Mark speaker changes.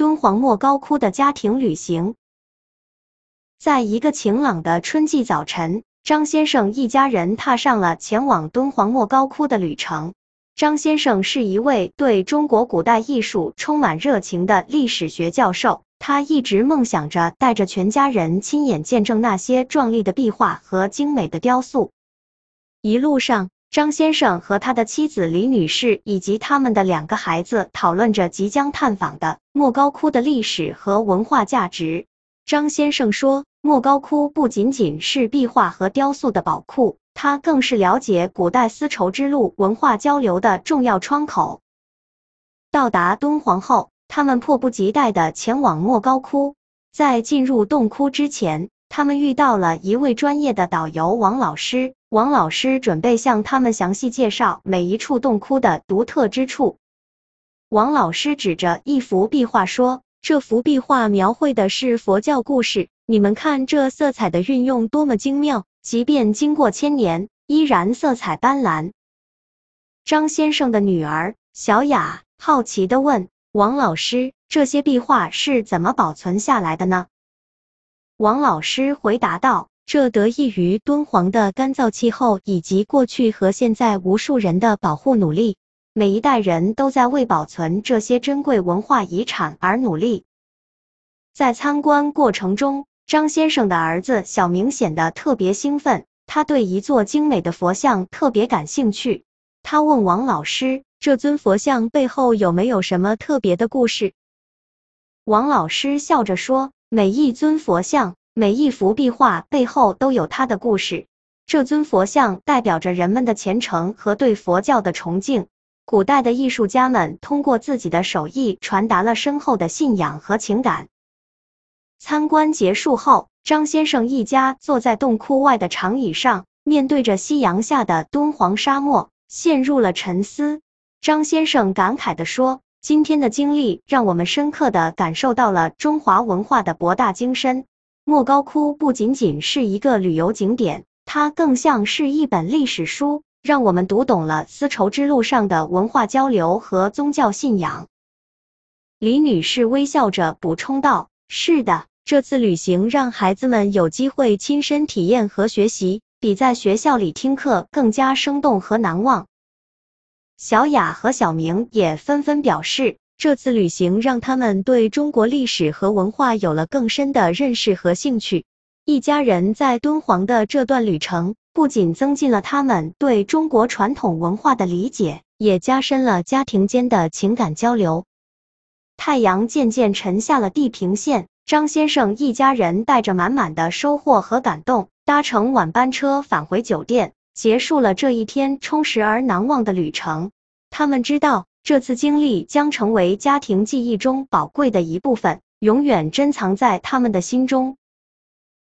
Speaker 1: 敦煌莫高窟的家庭旅行。在一个晴朗的春季早晨，张先生一家人踏上了前往敦煌莫高窟的旅程。张先生是一位对中国古代艺术充满热情的历史学教授，他一直梦想着带着全家人亲眼见证那些壮丽的壁画和精美的雕塑。一路上，张先生和他的妻子李女士以及他们的2个孩子讨论着即将探访的莫高窟的历史和文化价值。张先生说，莫高窟不仅仅是壁画和雕塑的宝库，它更是了解古代丝绸之路文化交流的重要窗口。到达敦煌后，他们迫不及待地前往莫高窟。在进入洞窟之前，他们遇到了一位专业的导游王老师。王老师准备向他们详细介绍每一处洞窟的独特之处。王老师指着一幅壁画说，这幅壁画描绘的是佛教故事，你们看这色彩的运用多么精妙，即便经过1000年，依然色彩斑斓。张先生的女儿小雅好奇地问王老师，这些壁画是怎么保存下来的呢？王老师回答道，这得益于敦煌的干燥气候以及过去和现在无数人的保护努力。每一代人都在为保存这些珍贵文化遗产而努力。在参观过程中，张先生的儿子小明显得特别兴奋，他对一座精美的佛像特别感兴趣。他问王老师，这尊佛像背后有没有什么特别的故事？王老师笑着说，每一尊佛像，每一幅壁画背后都有它的故事。这尊佛像代表着人们的虔诚和对佛教的崇敬。古代的艺术家们通过自己的手艺传达了深厚的信仰和情感。参观结束后，张先生一家坐在洞窟外的长椅上，面对着夕阳下的敦煌沙漠，陷入了沉思。张先生感慨地说，今天的经历让我们深刻地感受到了中华文化的博大精深。莫高窟不仅仅是一个旅游景点，它更像是一本历史书，让我们读懂了丝绸之路上的文化交流和宗教信仰。李女士微笑着补充道，是的，这次旅行让孩子们有机会亲身体验和学习，比在学校里听课更加生动和难忘。小雅和小明也纷纷表示，这次旅行让他们对中国历史和文化有了更深的认识和兴趣。一家人在敦煌的这段旅程，不仅增进了他们对中国传统文化的理解，也加深了家庭间的情感交流。太阳渐渐沉下了地平线，张先生一家人带着满满的收获和感动，搭乘晚班车返回酒店，结束了这一天充实而难忘的旅程。他们知道，这次经历将成为家庭记忆中宝贵的一部分，永远珍藏在他们的心中。